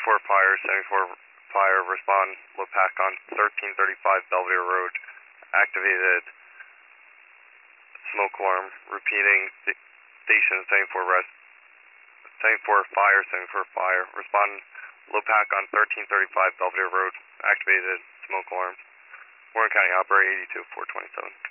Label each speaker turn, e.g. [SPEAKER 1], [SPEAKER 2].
[SPEAKER 1] 74 fire, 74 fire, respond, LoPac on 1335 Belvedere Road, activated smoke alarm, repeating station 74 rest, 74 fire, respond, LoPac on 1335 Belvedere Road, activated smoke alarm. Warren County, operator 82, 427.